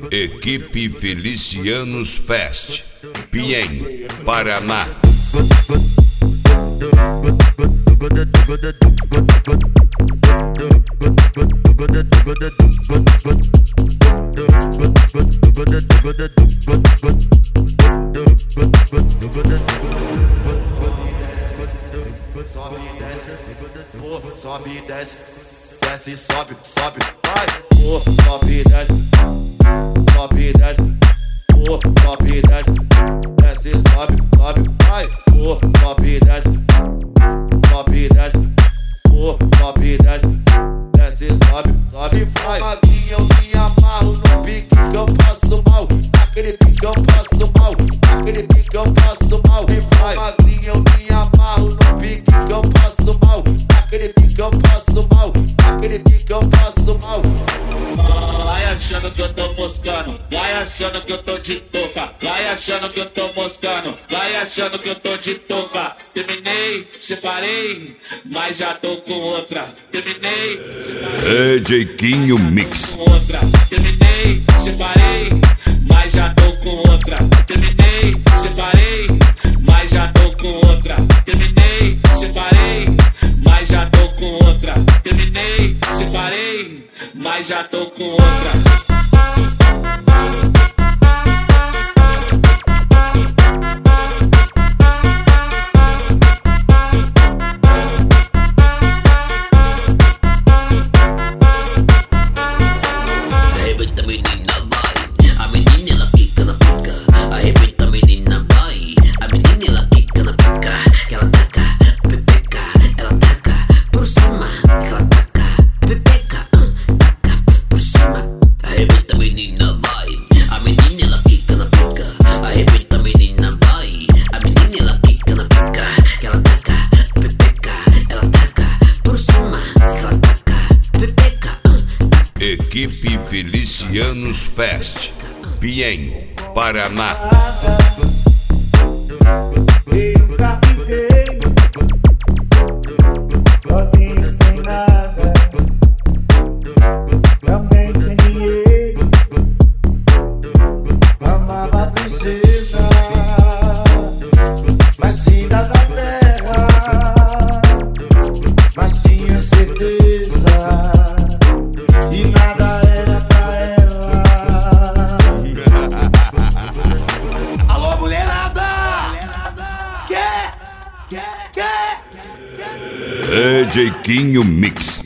Equipe Felicianos Fest, Piém, Paraná. Sobe e desce, sobe e desce, desce e sobe, sobe, vai, sobe e desce, sobe e desce, sobe e desce, desce e sobe, sobe, vai, sobe e desce, sobe e desce, sobe e desce, desce e sobe, sobe, vai. Se for magrinha eu me amarro no pique que eu passo mal, naquele pique eu passo mal, naquele pique eu passo mal, e vai. Magrinha eu me amarro no pique que eu passo mal, naquele pique eu passo mal, naquele pique eu passo mal. Vai achando que eu tô moscando, vai achando que eu tô de touca, vai achando que eu tô moscando, vai achando que eu tô de touca. Terminei, separei, mas já tô com outra. Terminei, separei, Jeitinho Mix. com outra. Terminei, separei, mas já tô com outra. Terminei, separei, mas já tô com outra. Terminei, separei, mas já tô com outra. Terminei, separei, mas já tô com outra. Equipe Felicianos Fest, Piém, Paraná. Nunca fiquei sozinho sem nada, também sem dinheiro. Amava a princesa mais linda da terra, mas tinha certeza e nada era pra ela. Alô, mulherada! Quer? Jeitinho Mix.